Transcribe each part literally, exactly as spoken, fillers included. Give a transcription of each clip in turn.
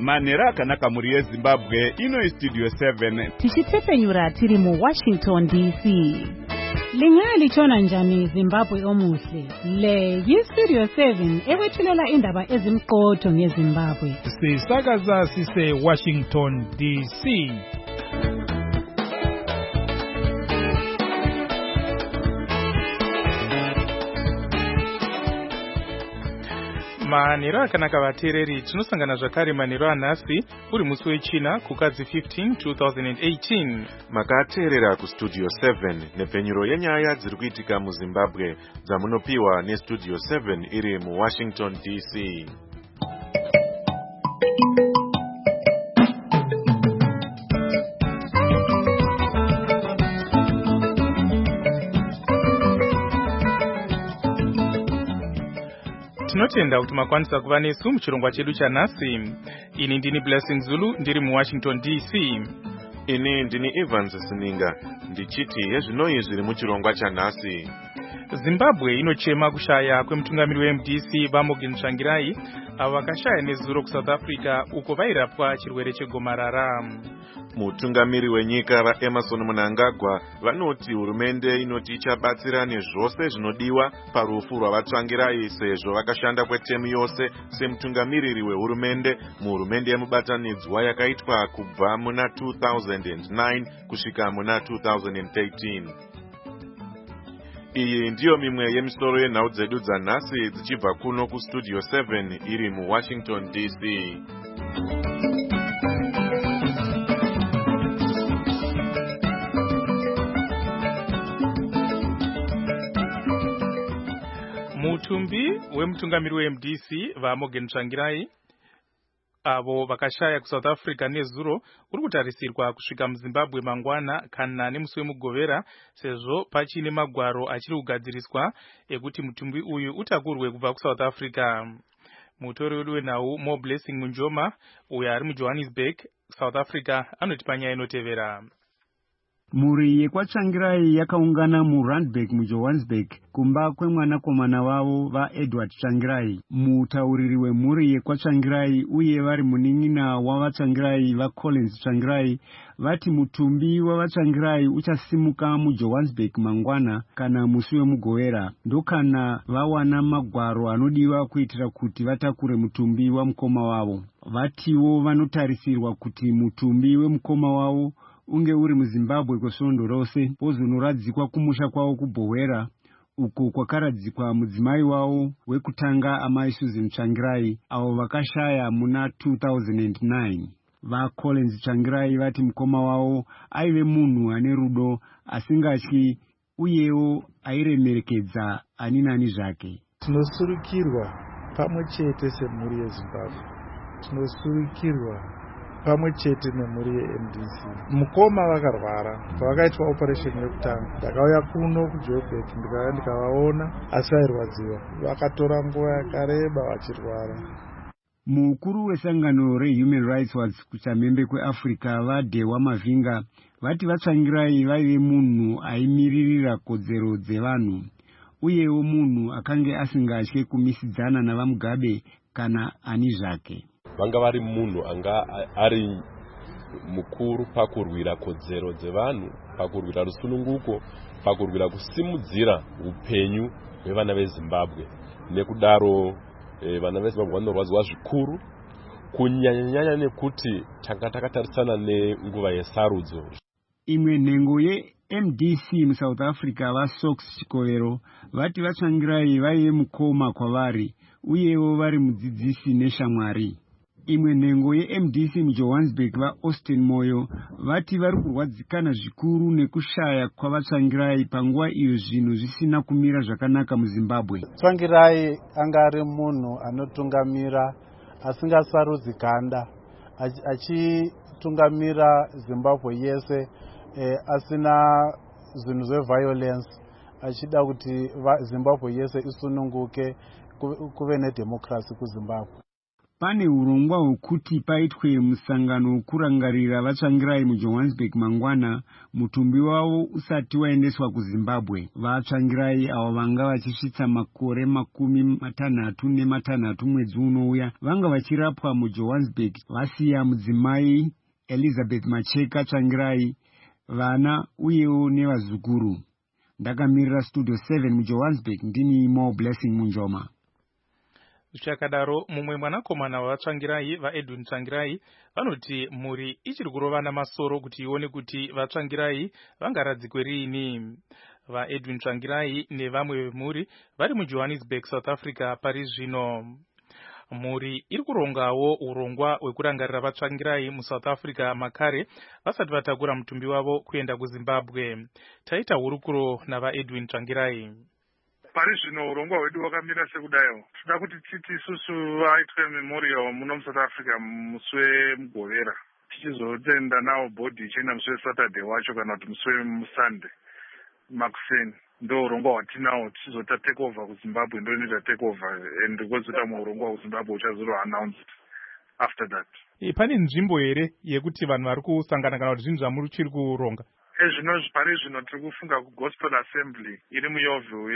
Manera kanaka muri yeZimbabwe ino Studio seven. Tichitepenyura tiri mu Washington D C. Lingali chona njani Zimbabwe omuhle. Le yi Studio seven ewethulela indaba ezimqotho ngeZimbabwe. Sisakaza sise Washington D C. Manira kanaka vateereri tinosangana zvakare maniro anhasi uri musi wechina kukadzi fifteen two thousand eighteen. Makateerera kuStudio seven nepfenyuro yenyaya dziri kuitika muZimbabwe dzamunopiwa neStudio seven iri muWashington D C. Tinotenda kuti makwanisa kuva nesu muchirongwa chedu chanhasi. Ini ndini Blessing Zulu ndiri muWashington D C. Ini ndini Evans Sininga ndichiti yezvinoi zviri muchirongwa chanhasi. Zimbabwe inochema kushaya kwemutungamiri weM D C vaMorgan Tsvangirai avo vakashaya nezuro kuSouth Africa uko vairapwa chirwere chegomarara. Mutungamiri wenyika vaEmmerson Mnangagwa vanoti hurumende inoti ichabatsira nezvose zvinodiwa parufu rwavaTsvangirai sezvo vakashanda kwetemu yose semutungamiriri wehurumende muhurumende yemubatanidzwa yakaitwa kubva muna two thousand nine kusvika muna two thousand thirteen. Iyi ndiyo mimwe yemisoro yenhau dzedu dzanhasi dzichibva kuno kuStudio seven iri muWashington D C. Mutumbi wemutungamiri weM D C vaMorgan Tsvangirai avo vakashaya kuSouth Africa nezuro uri kutarisirwa kusvika muZimbabwe mangwana kana nemusi wemugovera sezvo pachine magwaro achiri kugadziriswa ekuti mutumbi uyu utakurwe kubva kuSouth Africa. Mutori wedu wenhau Mo Blessing Munjoma uyo ari muJohannesburg, South Africa anoti panyaya inotevera. Mhuri yekwaTsvangirai yakaungana muRandburg muJohannesburg kumba kwemwanakomana wavo vaEdward Tsvangirai. Mutauriri wemhuri yekwaTsvangirai uye vari munin'ina wavaTsvangirai vaCollins Tsvangirai vati mutumbi wavaTsvangirai uchasimuka muJohannesburg mangwana kana musi wemugovera ndokana vawana magwaro anodiwa kuitira kuti vatakure mutumbi wamukoma wavo. Vatiwo vanotarisirwa kuti mutumbi wemukoma wavo unge uri muZimbabwe kwesvondo rose pozonoradzikwa kumusha kwavo kuBhowera uko kwakaradzikwa mudzimai wavo wekutanga amai Susan Tsvangirai avo vakashaya muna two thousand nine. VaCollins Tsvangirai vati mukoma wavo aive munhu ane rudo asingatyi uyewo airemekedza ani nani zvake. Tinosurukirwa pamwe chete semhuri yeZimbabwe. Tinosurukirwa pamwe chete nemhuri yeM D C. Mukoma vakarwara pavakaitwa operation yekutanga. Ndakauya kuno kuJoburg ndikauya ndikavaona asi vairwadziwa. Vakatora nguva yakareba vachirwara. Mukuru wesangano reHuman Rights Watch kuchamhembe kweAfrica vaDhewa Mavinga vati vaTsvangirai vaive munhu aimiririra kodzero dzevanhu uyewo munhu akange asingatye kumisidzana navaMugabe kana ani zvake. Vanga vari munhu anga ari mukuru pakurwira kodzero dzevanhu, pakurwira rusununguko, pakurwira kusimudzira upenyu hwevana veZimbabwe. Nekudaro e, vana veZimbabwe vanorwadziwa zvikuru kunyanyanyanya nekuti tanga takatarisana nenguva yesarudzo. Imwe nhengo yeM D C muSouth Africa vaSox Chikovero vati vaTsvangirai vaive mukoma kwavari uyewo vari mudzidzisi neshamwari. Imwe nhengo yeM D C muJohannesburg vaAustin Moyo vati vari kurwadzikana zvikuru nekushaya kwavaTsvangirai panguva iyo zvinhu zvisina kumira zvakanaka muZimbabwe. Tsvangirai anga ari munhu anotungamira asingasarudzi ganda achitungamira Zimbabwe yese eh, asina zvinhu zveviolence achida kuti Zimbabwe yese isununguke kuve nedemocracy kuZimbabwe. pane urongwa hwekuti paitwe musangano wokurangarira vatsvangirai mujohannesburg mangwana mutumbi wavo usati waendeswa kuzimbabwe. Vatsvangirai avo vanga vachisvitsa makore makumi matanhatu nematanhatu mwedzi unouya vanga vachirapwa mujohannesburg vasiya mudzimai Elizabeth Macheka Tsvangirai, vana uyewo nevazukuru. Ndakamirira studio seven mujohannesburg ndini Mo Blessing Munjoma. Zvichakadaro mumwe mwanakomana wavatsvangirai vaEdwin Tsvangirai vanoti mhuri ichiri kurovana masoro kuti ione kuti vatsvangirai vangaradzikwe riini. VaEdwin Tsvangirai nevamwe vemhuri vari muJohannesburg, South Africa pari zvino. Mhuri iri kurongawo urongwa hwekurangarira vatsvangirai muSouth Africa makare vasati vatakura mutumbi wavo kuenda kuZimbabwe. Taita hurukuro navaEdwin Tsvangirai. Pari zvino urongwa hwedu wakamira sekudayo. Tinoda kuti titi isusu vaitwe memorial muno muSouth Africa musi wemugovera, tichizotenda nawo bhodhi ichienda musi weSaturday wacho kana kuti musi wemuSunday makuseni. Ndo urongwa hwatinawo, tichizota take over kuZimbabwe, ndo inoita take over and kwozota muurongwa kuZimbabwe uchazoro announced after that. E, pane nzvimbo here yekuti vanhu vari kusangana kana kuti zvinhu zvamuchiri kuronga? Ezvino pari zvino tiri kufunga kuGospel Assembly iri muYoville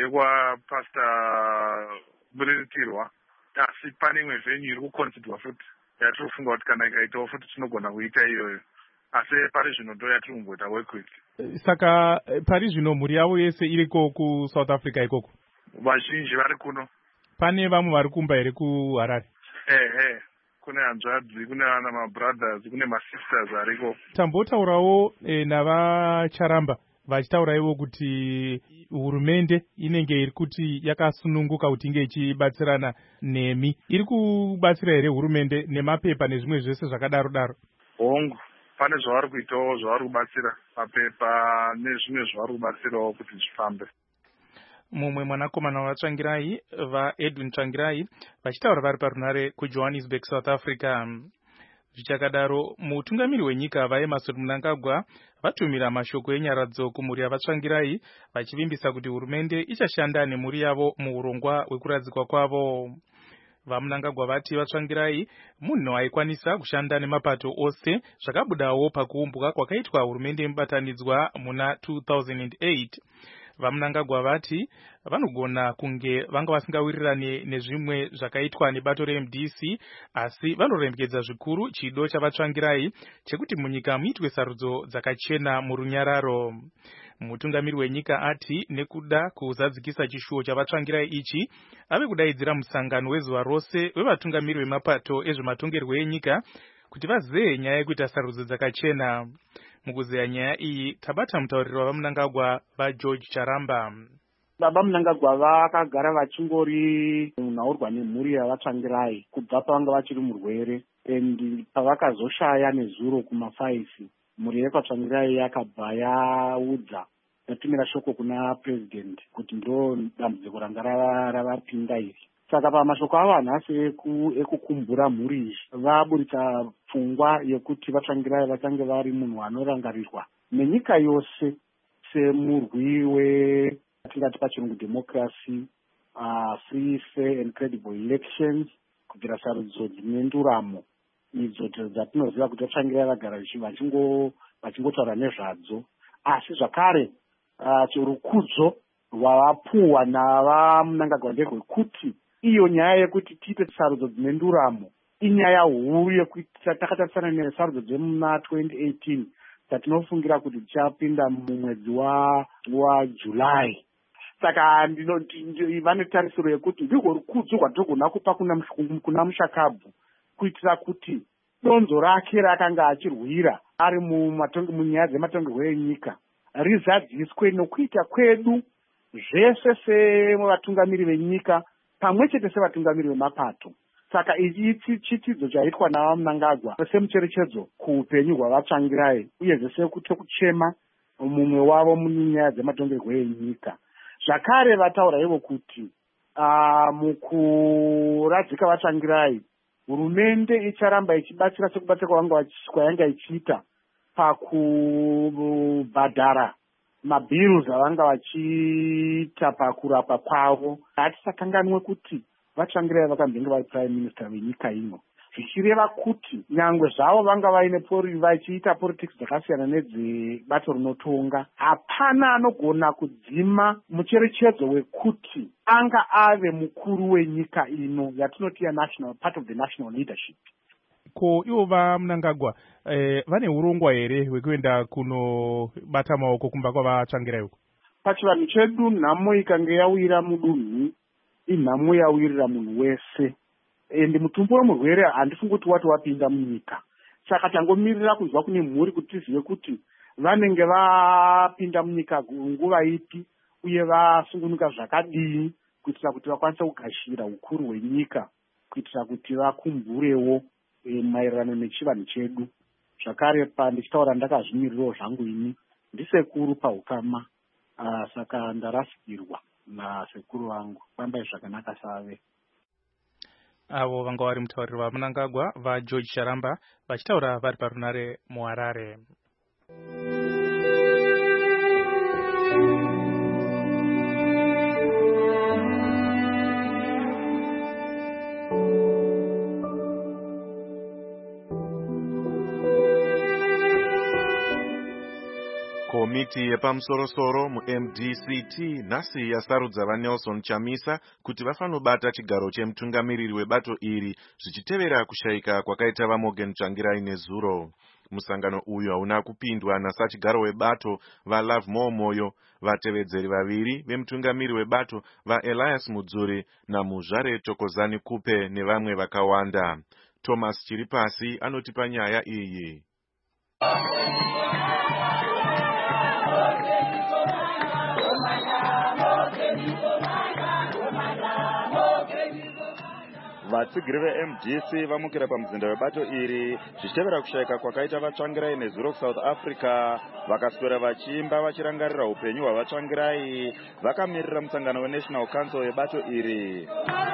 yekwapastor Buritirwa, asi pane imwe venue iri kuconsiderwa futi yatiri kufunga kuti kana ikaitawo futi tinogona kuita iyoyo, asi pari zvino ndo yatiri kumboita work with. Saka pari zvino mhuri yavo yese iriko kuSouth Africa ikoko? Vazhinji vari kuno. Pane vamwe vari kumba here kuHarare? Ehe, kune hanzvadzi, kune vana mabrothers, kune masisters ariko. Tambotaurawo e, navacharamba vachitauraiwo kuti hurumende inenge iri kuti yakasununguka kuti inge ichibatsirana nemi. Iri kubatsira here hurumende nemapepa nezvimwe zvese zvakadaro daro? Hongu, pane zvavari kuitawo, zvavari kubatsira mapepa nezvimwe zvavari kubatsirawo kuti zvifambe. Mumwe mwanakomana wavatsvangirai vaEdwin Tsvangirai vachitaura vari parunare kuJohannesburg, South Africa. Zvichakadaro, mutungamiri wenyika vaEmmerson Mnangagwa vatumira mashoko enyaradzo kumhuri yavatsvangirai vachivimbisa kuti hurumende ichashanda nemhuri yavo muurongwa hwekuradzikwa kwavo. VaMnangagwa vati vatsvangirai munhu aikwanisa kushanda nemapato ose zvakabudawo pakuumbwa kwakaitwa hurumende yemubatanidzwa muna two thousand eight. VaMnangagwa vati vanogona kunge vanga vasingawirirane nezvimwe zvakaitwa nebato reM D C, asi vanoremedza zvikuru chido chavatsvangirai chekuti munyika muitwe sarudzo dzakachena murunyararo. Mutungamiri wenyika ati nekuda kuzadzikisa chishuwo chavatsvangirai ichi ave kudaidzira musangano wezuva rose wevatungamiri vemapato ezvematongerwo enyika kuti vaziye nyaya yekuita sarudzo dzakachena. Mukuzeya nyaya iyi tabata mutauriri wavaMnangagwa vaGeorge Charamba. Baba Mnangagwa vakagara vachingori munhaurwa nemhuri yavatsvangirai kubva pavanga vachiri murwere, and pavakazoshaya nezuro kumafaisi mhuri yekwatsvangirai yakabva yaudza yatumira shoko kuna president kuti ndo dambudziko ranga ravapinda iri. Saka pamashoko avo hanhasi ekukumbura mhuri iyi vaburitsa pfungwa yekuti vatsvangirai vachange vari munhu anorangarirwa nenyika yose semurwi wetingati pachirungu democracy, uh, free, fair and credible elections, kubvira sarudzo dzine nduramo idzo dzatinoziva kuti vatsvangirai vagara vachingotaura nezvadzo, asi zvakare uh, rukudzo rwavapuwa navaMnangagwa nderwekuti iyo nyaya yekuti tiite sarudzo dzine nduramo inyaya huru yekuti takatarisana nesarudzo dzemuna twenty eighteen dzatinofungira kuti tichapinda mumwedzi waJulai. Saka vane tarisiro yekuti ndirwo rukudzo rwatinogona kupa kuna Mushakabvu kuitira kuti donzo rake rakanga achirwira ari munyaya dzematongerwo enyika rizadziswe nokuita kwedu zvese sevatungamiri venyika pamwe chete sevatungamiri vemapato. Saka ichi chitidzo chaitwa navaMnangagwa semucherechedzo kuupenyu hwavatsvangirai uyezve sekuchema mumwe wavo munyaya dzematongerwo enyika. Zvakare vataura ivo kuti uh, mukuradzika vatsvangirai hurumende icharamba ichibatsira sekubatsira kwayanga ichiita pakubhadhara mabhills avanga vachiita pakurapa kwavo. Hatisakanganwe kuti vatsvangirai vakambenge vari prime minister venyika ino. zvichireva kuti nyangwe zvavo vanga vaine vachiita politics dzakasiyana nedzebato rinotonga, hapana anogona kudzima mucherechedzo wekuti anga ave mukuru wenyika ino yatinoti national part of the national leadership. Ko ivo vaMnangagwa eh, vane urongwa here hwekuenda kunobata maoko kumba kwavatsvangirai uko? Pachivanhu chedu nhamo ikange yawira mudunhu inhamo yawirira munhu wese, ende mutumbo wemurwere handifungi kuti wati wapinda munyika. Saka tangomirira kunzwa kune mhuri kuti tizive kuti vanenge vapinda munyika nguva ipi uye vasungunuka zvakadii kuitira kuti vakwanise kugashira ukuru hwenyika, kuitira kuti vakumburewo e, maererano nechivanhu chedu. Zvakare pandichitaura ndakazvimirirawo zvangu ini ndisekuru paukama. Uh, saka ndarasikirwa nasekuru vangu kwamba zvakanaka save. Avo vanga vari mutauriri vaMnangagwa vaGeorge Sharamba vachitaura vari parunare muHarare. Komiti yepamusoro-soro mu-M D C T nhasi yasarudza vaNelson Chamisa kuti vafanobata chigaro chemutungamiriri webato iri zvichitevera kushayika kwakaita vaMorgan Tsvangirai nezuro. Musangano uyu hauna kupindwa nasachigaro webato vaLove Moyo, vatevedzeri vaviri vemutungamiriri webato vaElias Mudzuri naMuzvare Thokozani Kupe nevamwe vakawanda. Thomas Chiripasi anotipa nyaya iyi. Vatsigiri ve-M D C vamukira pamuzinda webato iri zvichitevera kushayika kwakaita vaTsvangirai nezuro kuSouth Africa, vakaswera vachiimba vachirangarira upenyu hwavaTsvangirai. Vakamirira musangano weNational Council yebato iri.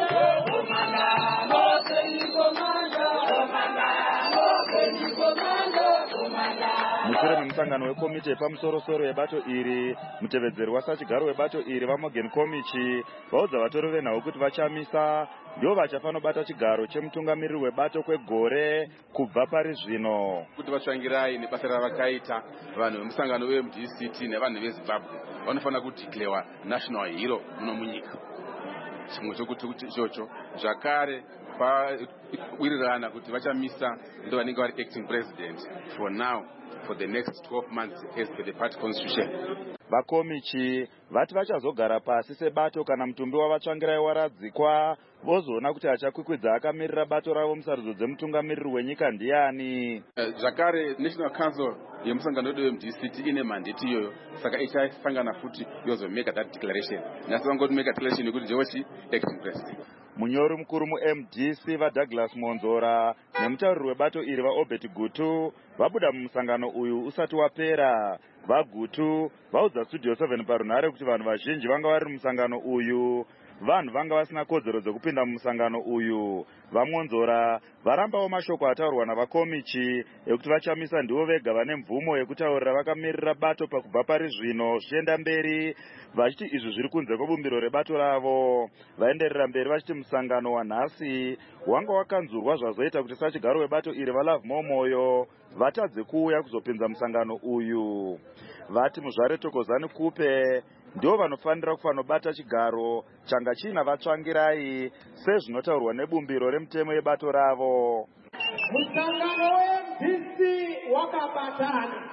Mushure memusangano wekomiti yepamusoro-soro yebato iri, mutevedzeri wasachigaro webato iri vaMorgan Komichi vaudza vatori venhau kuti vaChamisa ndivo vachafanobata chigaro chemutungamiriri webato kwegore kubva pari zvino. Kuti vaTsvangirai nebasa ravakaita vanhu vemusangano we-M D C T nevanhu veZimbabwe vanofanira kudhiklewa national hero muno munyika. Chimwe chokuti kuti ichocho zvakare pawirirana kuti vaChamisa ndo vanenge vari acting president for now for the next twelve months as per the party constitution. Vakomichi vati vachazogara pasi sebato kana mutumbi wavaTsvangirai waradzikwa, vozoona kuti achakwikwidza akamirira bato ravo musarudzo dzemutungamiriri wenyika ndiani. Zvakare National Council yemusangano wedu we-M D C T ine mandate iyoyo, saka ichasangana futi yozomeka that declaration. Nhasi vangoti make a declaration yekuti ndewechi acting president. Munyori mukuru mu-M D C vaDouglas Monzora nemutauriri webato iri vaObert Gutu vabuda mumusangano uyu usati wapera. VaGutu vaudza Studio seven parunhare kuti vanhu vazhinji vanga vari mumusangano uyu vanhu vanga vasina kodzero dzekupinda mumusangano uyu. VaMonzora varambawo mashoko ataurwa navaKomichi ekuti vaChamisa ndivo vega vane mvumo yekutaurira vakamirira bato pakubva pari zvino zvichienda mberi, vachiti izvi zviri kunze kwebumbiro rebato ravo. Vaenderera mberi vachiti musangano wanhasi wanga wakanzurwa zvazoita kuti sachigaro webato iri vaLove Moyo vatadze kuuya kuzopinza musangano uyu. Vati Muzvare Thokozani Kupe ndivo vanofanira kufanobata chigaro changa china vaTsvangirai sezvinotaurwa nebumbiro remutemo yebato ravo. Musangano we-M D C wakabatana,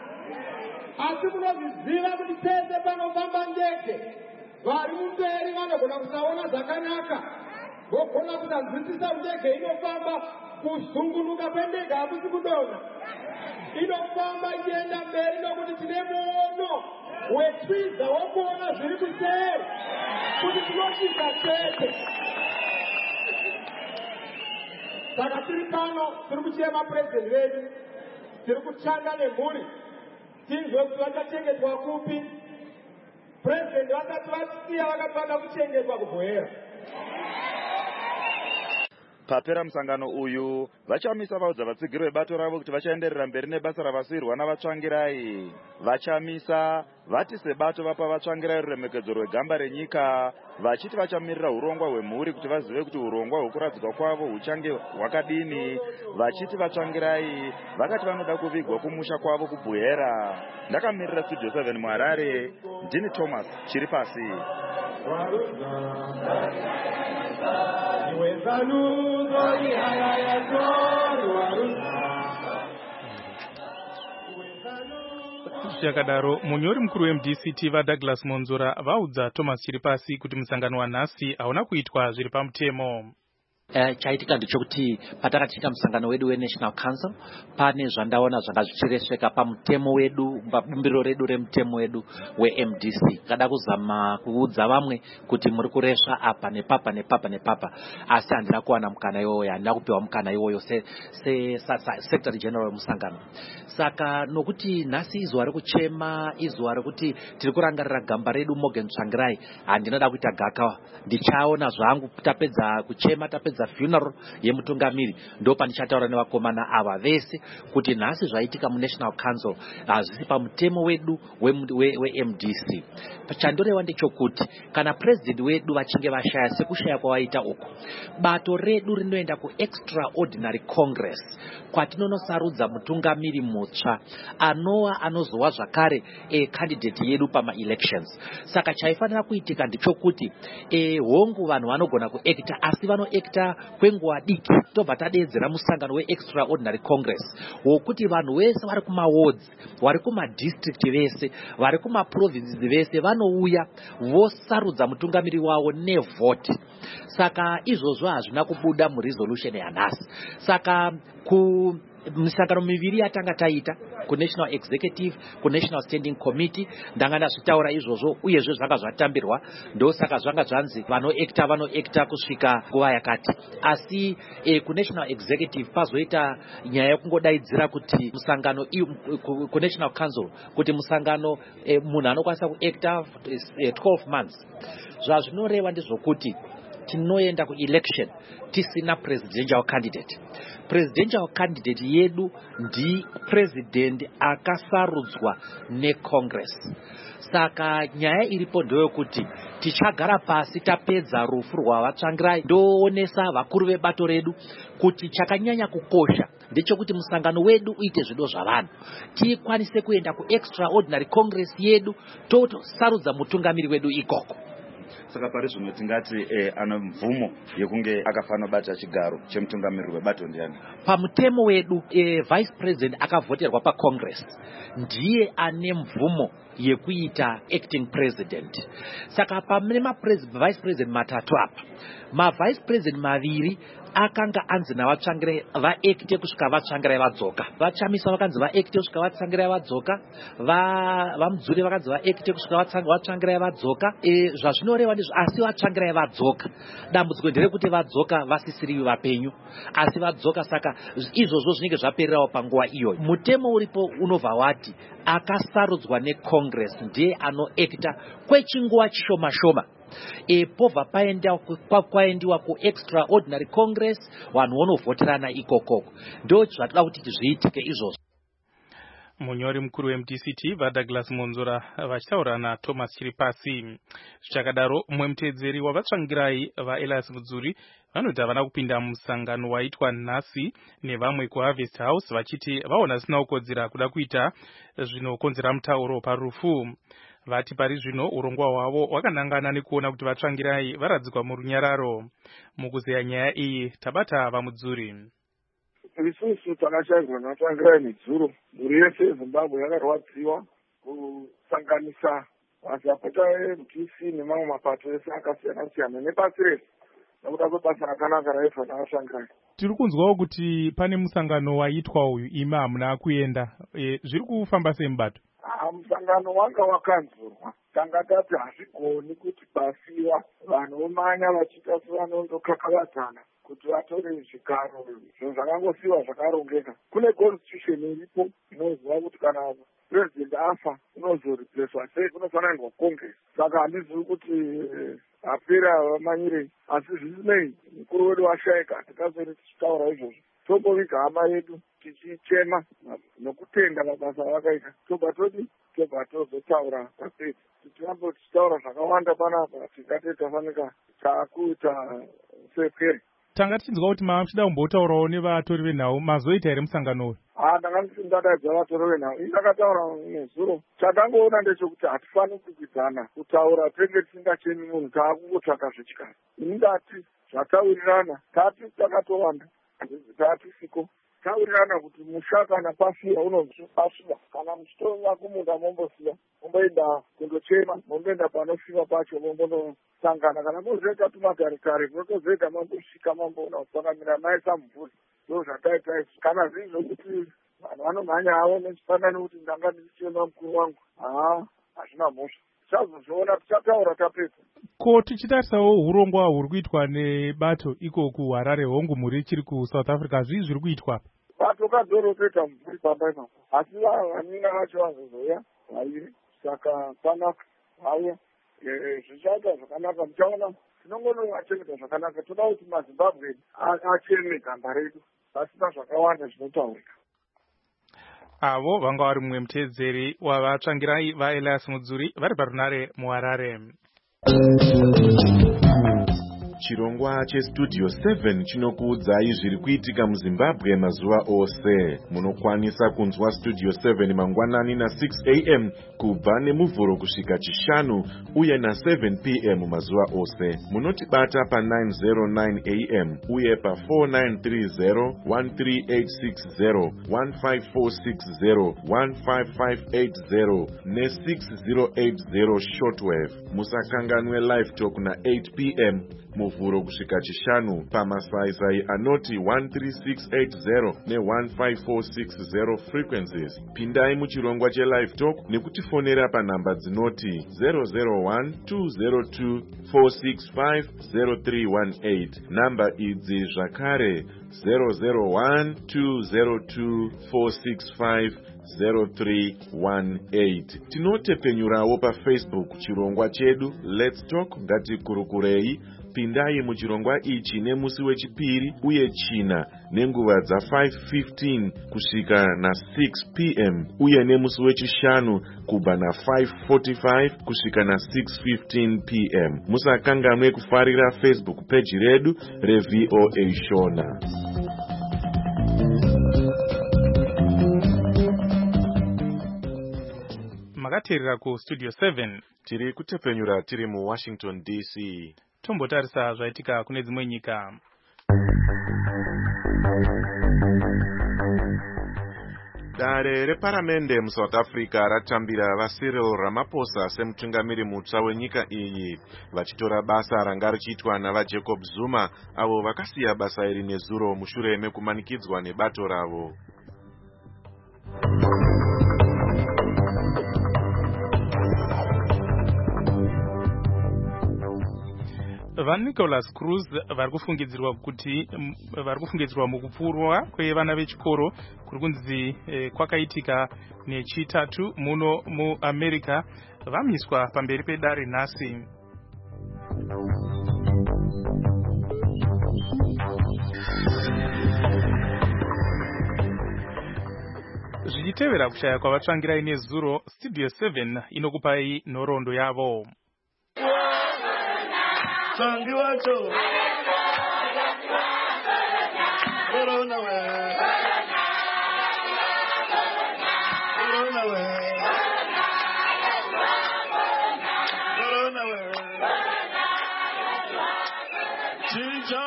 asi munozviziva kuti pese panofamba ndege vari mumberi vanogona kusaona zvakanaka, vogona kusanzwisisa ndege inofamba. Kuzungunuka kwendege hakusi kudonha, inofamba ichienda mberi nokuti tine muono wetwiza wokuona zviri kuseri kuti tinosvika chete. Saka tiri pano tiri kuchema purezidendi vedu, tiri kutsvanga nemhuri tinzwe kuti vachachengetwa kupi. Purezidendi vasati vasiya vakati vada kuchengetwa kubhoera. Papera musangano uyu vachamisa vaudza vatsigiri vebato ravo kuti vachaenderera mberi nebasa ravasirwa navatsvangirai. Vachamisa vati sebato vapa vatsvangirai ruremekedzo rwegamba renyika, vachiti vachamirira urongwa hwemhuri kuti vazive kuti urongwa hwekuradzikwa kwavo huchange hwakadini. Vachiti vatsvangirai vakati vanoda kuvigwa kumusha kwavo kubhuhera. Ndakamirira Studio seven muHarare, ndini Thomas Chiripasi. Zvakadaro munyori mukuru weM D C T vaDouglas Monzora vaudza Thomas Chiripasi kuti musangano wanhasi hauna kuitwa zviri pamutemo. Uh, chaitika ndechekuti patakatika musangano wedu weNational Council pane zvandaona zvanga zvichiresveka pamutemo wedu, pabumbiro redu remutemo wedu weM D C. Kada kuzama kuudza vamwe kuti muri kuresva apa nepapa nepapa nepapa, asi handina kuwana mukana iwoyo, handina kupiwa mukana iwoyo se, se, se, se Secretary General wemusangano. Saka nokuti nhasi izuva rekuchema, izuva rekuti tiri kurangarira gamba redu Morgan Tsvangirai, handinoda kuita gakawa. Ndichaona zvangu tapedza kuchema, tapedza funeral yemutungamiri, ndo pandichataura nevakomana ava vese kuti nhasi zvaitika muNational Council hazvisi pamutemo wedu weM D C. Chandoreva ndechokuti kana president wedu vachinge vashaya sekushaya kwavaita uko, bato redu rinoenda kuExtraordinary Congress kwatinonosarudza mutungamiri mutsva anova anozova zvakare e candidate yedu pama-elections. Saka chaifanira kuitika ndichokuti e, hongu vanhu vanogona kuekta, asi vanoekta kwenguva diki tobva tadeedzera musangano weExtraordinary Congress wokuti vanhu vese vari kumawards, vari kumadistrict vese, vari kumaprovinces vese vanouya vosarudza mutungamiri wavo nevhoti. Saka izvozvo hazvina kubuda muresolution yanhasi. Saka ku misangano miviri yatanga taita kuNational Executive, kuNational Standing Committee, ndanga ndazvitaura izvozvo uyezve zvanga zvatambirwa, ndosaka zvanga zvanzi vanoekta vanoekta kusvika nguva yakati. Asi e, kuNational Executive pazoita nyaya yekungodaidzira kuti musangano kuNational Council kuti musangano e, munhu anokwanisa kuekta e, twelve months. Zvazvinoreva ndezvokuti tinoenda kuelection tisina presidential candidate. Presidential candidate yedu ndi president akasarudzwa neCongress. Saka nyaya iripo ndeyokuti tichagara pasi tapedza rufu rwavatsvangirai ndoonesa vakuru vebato redu kuti chakanyanya kukosha ndechekuti musangano wedu uite zvido zvavanhu, tikwanise kuenda kuExtraordinary Congress yedu tosarudza mutungamiri wedu ikoko. Saka pari zvino tingati eh, ana mvumo yekunge akafanira bata chigaro chemutungamiri webato ndiani? Pamutemo wedu eh, vice president akavhoterwa paCongress ndiye ane mvumo yekuita acting president. Saka pamene ma vice president matatu apa, ma vice president maviri akanga anzi navatsvangirai vaekte kusvika vatsvangirai vadzoka. Vachamisa vakanzi vaekte kusvika vatsvangirai vadzoka, vamudzuri vakanzi vaekte kusvika vatsvangirai vadzoka. E, zvazvinoreva ndizvo, asi vatsvangirai vadzoka. Dambudziko nderekuti vadzoka vasisiri vapenyu, asi vadzoka, saka izvozvo zvinenge zvapererawo panguva iyoyo. Mutemo uripo unobva wati akasarudzwa neCongress ndiye anoekta kwechinguva chishoma shoma. E, pobva kwaendiwa kuExtraordinary Congress, vanhu vonovhoterana ikokoko. Ndo zvatoda kuti zviitike izvozvo. Munyori mukuru weM D C T vaDouglas Monzora vachitaura naThomas Chiripasi. Zvichakadaro mumwe muteedzeri wavatsvangirai vaElias Mudzuri vanoti havana kupinda musangano waitwa nhasi nevamwe kuHarvest House vachiti vaona zvisina kukodzera kuda kuita zvinokonzera mutauro parufu. Vati pari zvino urongwa hwavo wakanangana nekuona kuti vatsvangirai varadzikwa murunyararo. Mukuzeya nyaya iyi tabata vaMudzuri. Isusu takashayirwa natsvangirai nedzuro. Mhuri yese yeZimbabwe yakarwadziwa kusanganisa mazapota eM D C nemamwe mapato ese akasiyana siyana nepasi rese nokuda kwebasa rakanaka raitwa navatsvangirai. Tiri kunzwawo kuti pane musangano waitwa uyu imi hamuna kuenda. E, zviri kufamba sei mubato? Ah, musangano wanga wakanzurwa. Tanga tati hazvigoni kuti basiwa vanhu vomanya vachiita sevanondokakavadzana kuti vatore zvigaro. Zvinhu zvakangosiyiwa zvakarongeka. Kune constitution iripo inoziva kuti kana president afa unozoreplacwa sei, kunofanirwa Congress. Saka handizivi kuti apera havamanyirei. Asi zvisinei mukuru wedu washaika, tikazori tichitaura izvozvo tomboviga hama yedu tichichema nokutenda mabasa avakaita, tobva todi tobva tozotaura papedzi. Tirambo tichitaura zvakawanda panapa, tingati tafanika takuita sepwere. Tanga tichinzwa kuti mava muchida kumbotaurawo nevatori venhau, mazoita here musangano uyu? Ah, ndanga ndadaidza vatori venhau. Ini ndakataura nezuro. Chatangoona ndechekuti hatifaniri kukwidzana kutaura tenge tisingachemi munhu, taakungotsvaka zvechikara. Ini ndati zvataurirana, tati takatowanda, tatisiko taurirana kuti musha kana pasviwa unozvipasviwa, kana muchitonga kumunda mombosiya, momboenda kundochema, momboenda panosviwa pacho, mombondosangana. Kana mozoita tumagarekare munotozoita mambosvika mamboona kusangamira mai samvuri. Ndo zvataita izvi. Kana zviri zvokuti vanhu vanomhanya havo nechifanani kuti ndanga ndichichema mukuru wangu, haa, hazvina mhosva. Tichazozviona, tichataura tapedza. Ko tichitarisawo urongwa huri kuitwa nebato iko kuHarare, hongu muri chiri kuSouth Africa, zvii zviri kuitwa? Bato kadzoropeta mvuri pamba ipapo, asi vanina vacho vazozouya vairi, saka panaka hauya zvichaita zvakanaka. Muchaona tinongonovachengeta zvakanaka. Toda kuti maZimbabwe acheme gamba redu, pasina zvakawanda zvinotaurika. Avo vanga vari mumwe muteedzeri wavatsvangirai vaElias Mudzuri vari parunare muHarare. Chirongwa chestudio seven chinokuudzai zviri kuitika muZimbabwe mazuva ose. Munokwanisa kunzwa studio seven mangwanani na six a m kubva nemuvhuro kusvika chishanu uye na seven p m mazuva ose. Munotibata pa nine oh nine a m uye pa four nine three zero, one three eight six zero, one five four six zero, one five five eight zero ne six zero eight zero shortwave. Musakanganwe live talk na eight p m muvhuro kusvika chishanu pamasaisai anoti one three six eight zero ne one five four six zero frequencies. Pindai muchirongwa chelive talk nekutifonera panhamba dzinoti zero zero one two zero two four six five zero three one eight. Namba idzi zvakare zero zero one two zero two four six five zero three one eight. Tinotepenyurawo pa Facebook chirongwa chedu Let's Talk ngatikurukurei. Pindai muchirongwa ichi nemusi wechipiri uye china nenguva dza five fifteen kusvika na six p m uye nemusi wechishanu kubva na five forty-five kusvika na six fifteen p m. Musakanganwe kufarira Facebook page redu reV O A Shona. Makateerera ku studio seven. Tiri kutepenyura tiri mu Washington D C. Tombotarisa zvaitika kune dzimwe nyika. Dare reparamende muSouth Africa ratambira vaCyril Ramaphosa semutungamiri mutsva wenyika iyi, vachitora basa ranga richiitwa navaJacob Zuma avo vakasiya basa iri nezuro mushure mekumanikidzwa nebato ravo. VaNicholas Cruz vari kufungidzirwa kuti vari kufungidzirwa mukupfurwa kwevana vechikoro kuri kunzi eh, kwakaitika nechitatu muno muAmerica vamiswa pamberi pedare nhasi. Zvichitevera kushaya kwavatsvangirai nezuro, studio seven inokupai nhoroondo yavo. Sangi wacho Corona we Corona we Corona we Chicha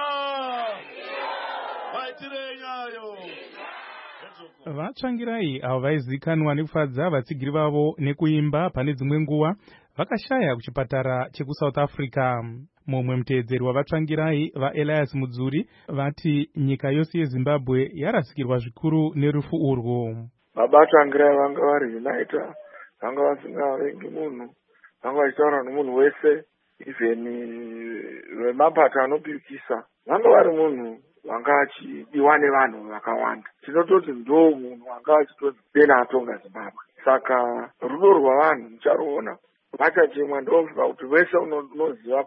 Waitirenya Vatsvangirai avo vaizikanwa nekufadza vatsigiri vavo nekuimba pane dzimwe nguva vakashaya kuchipatara chekuSouth Africa. Mumwe muteedzeri wavatsvangirai vaElias Mudzuri vati nyika yose yeZimbabwe yarasikirwa zvikuru nerufu urwu. Vabatsangirai vanga vari unita, vanga vasingavengi munhu, vanga vachitaura nomunhu wese, even vemapata anopikisa, vanga vari munhu vanga achidiwa nevanhu vakawanda. Tinototi ndo munhu vanga achitoti dena atonga Zimbabwe. Saka rudo rwavanhu mucharuona. Vachachemwa ndosvika kuti wese unoziva kuti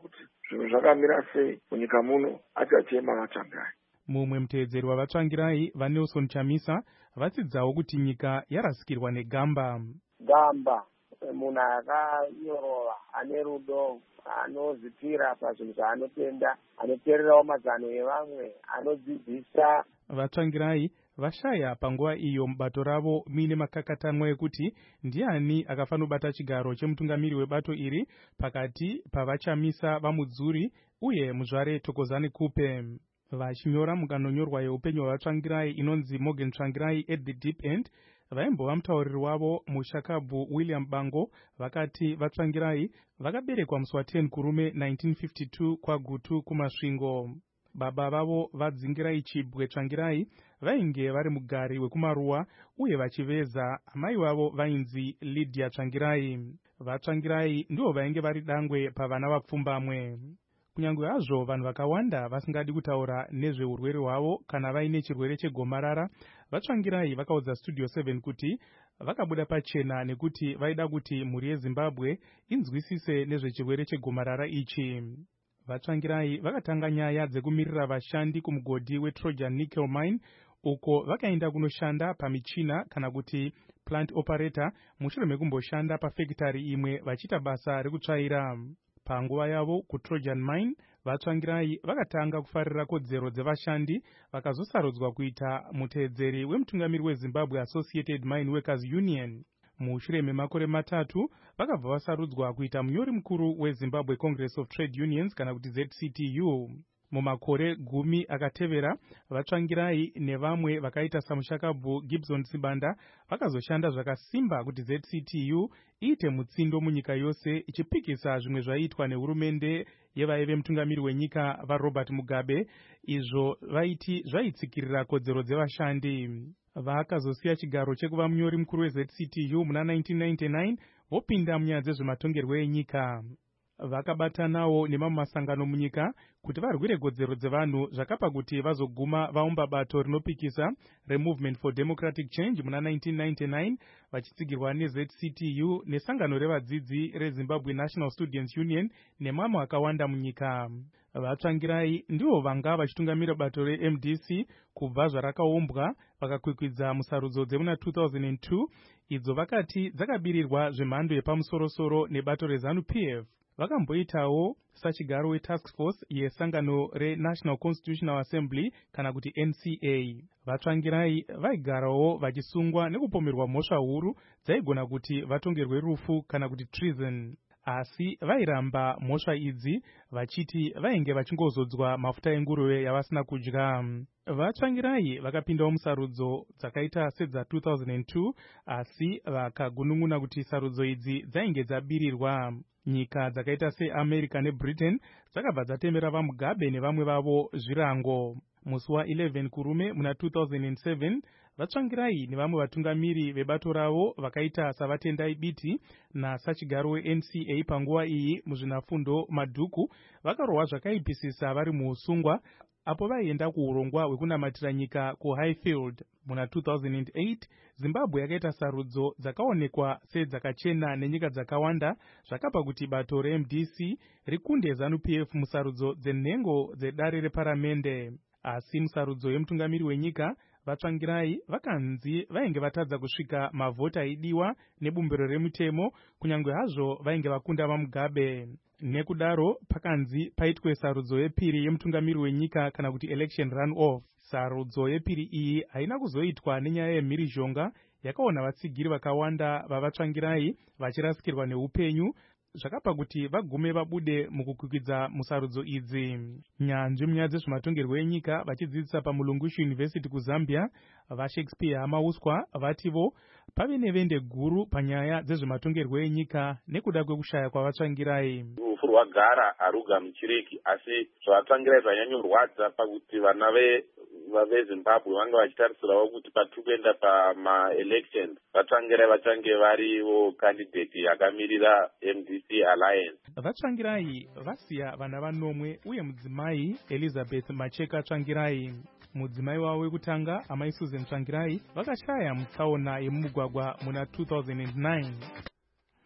zvinhu zvakamira sei munyika muno achachema vatsvangirai. Mumwe muteedzeri wavatsvangirai vaNelson Chamisa vatsidzawo kuti nyika yarasikirwa negamba. Gamba munhu akanyorova ane rudo anozvipira pazvinhu zvaanotenda anoteererawo mazano evamwe anodzidzisa. Vatsvangirai vashaya panguva iyo mubato ravo mine makakatanwa ekuti ndiani akafanira kubata chigaro chemutungamiri webato iri pakati pavachamisa vamudzuri uye muzvare Thokozani Kupe. Vachinyora mukanonyorwa yeupenyu hwavatsvangirai inonzi Morgan Tsvangirai at the Deep End, vaimbova mutauriri wavo mushakabvu William Bango vakati vatsvangirai vakaberekwa musi wa ten kurume nineteen fifty-two kwaGutu kumasvingo. Baba vavo vadzingirai Chibwe Tsvangirai vainge vari mugari wekumaruwa uye vachiveza. Amai vavo vainzi Lydia Tsvangirai. Vatsvangirai ndivo vainge vari dangwe pavana vapfumbamwe. Kunyange hazvo vanhu vakawanda vasingadi kutaura nezveurwere hwavo kana vaine chirwere chegomarara, vatsvangirai vakaudza Studio seven kuti vakabuda pachena nekuti vaida kuti mhuri yeZimbabwe inzwisise nezvechirwere chegomarara ichi. Vatsvangirai vakatanga nyaya dzekumirira vashandi kumugodhi weTrojan Nickel Mine uko vakaenda kunoshanda pamichina kana kuti plant operator mushure mekumboshanda pafekitari imwe vachiita basa rekutsvaira. Panguva yavo kuTrojan Mine, vatsvangirai vakatanga kufarira kodzero dzevashandi vakazosarudzwa kuita muteedzeri wemutungamiri weZimbabwe Associated Mine Workers Union. Mushure memakore matatu vakabva vasarudzwa kuita munyori mukuru weZimbabwe Congress of Trade Unions kana kuti Z C T U. Mumakore gumi akatevera, vatsvangirai nevamwe vakaita samushakabvu Gibson Sibanda vakazoshanda zvakasimba kuti Z C T U iite mutsindo munyika yose ichipikisa zvimwe zvaiitwa nehurumende yevaive mutungamiri wenyika vaRobert Mugabe, izvo vaiti zvaitsikirira kodzero dzevashandi. Vakazosiya chigaro chekuva munyori mukuru weZ C T U muna nineteen ninety-nine vopinda munyaya dzezvematongerwo enyika. Vakabatanawo nemamwe masangano munyika kuti varwire kodzero dzevanhu zvakapa kuti vazoguma vaumba bato rinopikisa reMovement for Democratic Change muna nineteen ninety-nine vachitsigirwa neZ C T U nesangano revadzidzi reZimbabwe National Students Union nemamwe akawanda munyika. Vatsvangirai ndivo vanga vachitungamira bato reM D C kubva zvarakaumbwa vakakwikwidza musarudzo dzemuna two thousand two idzo vakati dzakabirirwa zvemhando yepamusorosoro nebato reZANU P F. Vakamboitawo sachigaro wetask force yesangano reNational Constitutional Assembly kana kuti N C A. Vatsvangirai vaigarawo vachisungwa nekupomerwa mhosva huru dzaigona kuti vatongerwe rufu kana kuti treason. Asi vairamba mhosva idzi vachiti vainge vachingozodzwa mafuta enguruve yavasina kudya. Vatsvangirai vakapindawo musarudzo dzakaita sedza two thousand two asi vakagunun'una kuti sarudzo idzi dzainge dzabirirwa. Nyika dzakaita seAmerica neBritain dzakabva dzatemera vaMugabe nevamwe vavo zvirango. Musi wa eleven kurume muna two thousand seven vatsvangirai nevamwe vatungamiri vebato ravo vakaita savatendai Biti nasachigaro weN C A panguva iyi muzvinafundo Madhuku vakarohwa zvakaipisisa vari muusungwa apo vaienda kuurongwa hwekunamatira nyika kuHighfield. Muna two thousand eight Zimbabwe yakaita sarudzo dzakaonekwa sedzakachena nenyika dzakawanda zvakapa kuti bato reM D C rikunde ZANU P F musarudzo dzenhengo dzedare reparamende. Asi musarudzo yemutungamiri wenyika vatsvangirai vakanzi vainge vatadza kusvika mavhota aidiwa nebumbiro remutemo kunyange hazvo vainge vakunda vaMugabe. Nekudaro pakanzi paitwe sarudzo yepiri yemutungamiri wenyika kana kuti election run off. Sarudzo yepiri iyi haina kuzoitwa nenyaya yemhirizhonga yakaona vatsigiri vakawanda vavatsvangirai vachirasikirwa neupenyu zvakapa kuti vagume vabude mukukwikidza musarudzo idzi. Nyanzvi munyaya dzezvematongerwo enyika vachidzidzisa paMulungushi University kuZambia vaShakespeare Hamauswa vativo pave nevende guru panyaya dzezvematongerwo enyika nekuda kwekushaya kwavatsvangirai. Rufu rwagara harugamuchiriki asi zvavatsvangirai zvanyanyorwadza pakuti vana ve veZimbabwe vanga vachitarisirawo kuti patukuenda pamaelections vatsvangirai vachange variwo candidate yakamirira M D C Alliance. Vatsvangirai vasiya vana vanomwe uye mudzimai Elizabeth Macheka Tsvangirai. Mudzimai wavo wekutanga amai Susan Tsvangirai vakashaya mutsaona yemumugwagwa muna two thousand nine.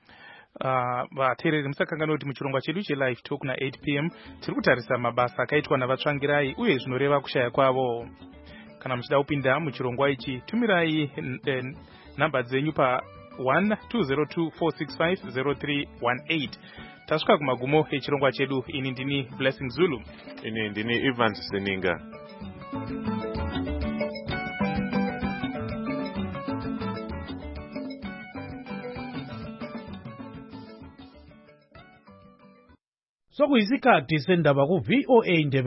Uh, vateereri musakanganwa kuti muchirongwa chedu chelive talk na eight p m tiri kutarisa mabasa akaitwa navatsvangirai uye zvinoreva kushaya kwavo. Kana muchida kupinda muchirongwa ichi tumirai nhamba dzenyu pa one two zero two four six five zero three one eight. Tasvika kumagumo echirongwa chedu. Ini ndini Blessing Zulu. Ini ndini Evans Seninga. Sokuyisikhathi sendaba ku V O A Ndebe